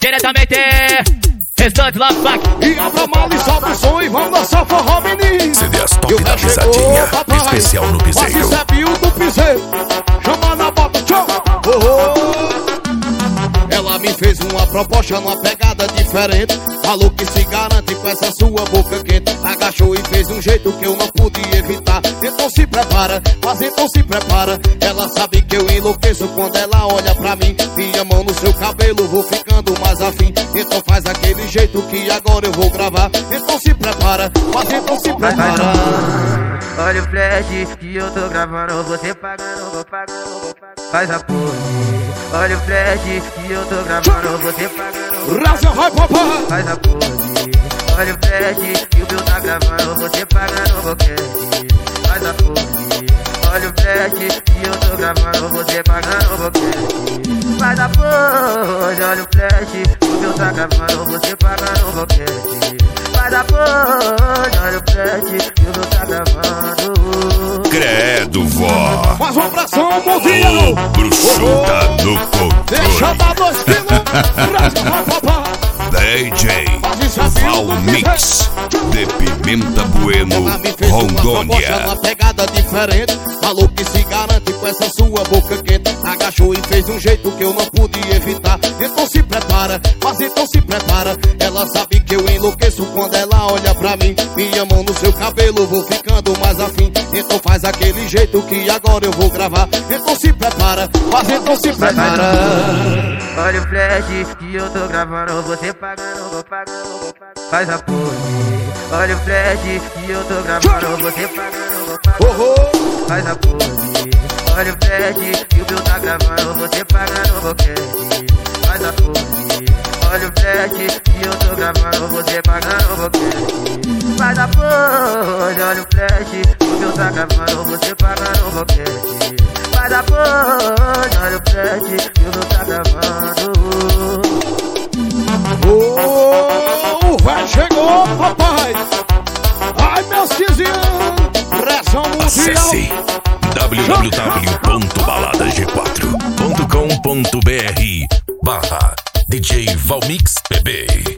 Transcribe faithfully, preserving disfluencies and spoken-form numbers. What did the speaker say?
diretamente restante lá do Pac. E abra mal e sobe o som e vamos dançar forró, menino. C D S top da pisadinha, especial no piseiro. Mas é Bill do piseiro, chama na bota, tchau. Oh, oh. Ela me fez uma proposta numa pegada diferente. Falou que se garante com essa sua boca quente. Agachou e fez um jeito que eu não pude evitar. Então se prepara, mas então se prepara. Ela sabe que eu enlouqueço quando ela olha pra mim. Minha mão no seu cabelo, vou ficando mais afim. Então faz aquele jeito que agora eu vou gravar. Então se prepara, mas então se prepara. Olha o flash que eu tô gravando, você pagando, vou pagando, vou pagando. Faz a pose. Olha o flash que eu tô gravando, você pagando. Raza vai, papai. Faz a pose. Olha o flash que o Bill tá gravando, você pagando, vou querer. Faz a pose. Olha o flash que eu tô gravando, você pagando, vou querer. Faz a pose. Olha o flash que o Bill tá gravando, você pagando, vou querer. Faz a pose. Olha o flash que o Bill tá gravando. Credo, vó. Faz uma pressão mundial. O bruxuda no controle. Deixa dar dois quilos. Raza vai, papai. D J Valmix de Pimenta Bueno, Ela me fez uma proposta Rondônia. numa pegada diferente. Falou que se garante com essa sua boca quente. Agachou e fez um jeito que eu não pude evitar. Então se prepara, mas então se prepara. Ela sabe que eu enlouqueço quando ela olha pra mim. Minha mão no seu cabelo, vou ficando mais afim. Então faz aquele jeito que agora eu vou gravar. Então se prepara, mas então se prepara. Olha o flash que eu tô gravando, você pagando, vou pagando, vou pagando. Faz a pose. Olha o flash que eu tô gravando, você pagando, vou pagando. Oh, oh. Faz a pose. Olha o flash que o Bill tá gravando, você pagando, vou querer. Faz a pose. Olha o flash que eu tô gravando, você pagando, vou querer. Faz a pose. Olha o flash que o Bill tá gravando, você pagando, vou querer. Faz a pose. Olha o flash que o Bill tá gravando. Oh, o velho chegou, papai. Ai, meus quizinhos. Pressão mundial. Acesse w w w ponto balada g quatro ponto com ponto b r barra D J Valmix B B.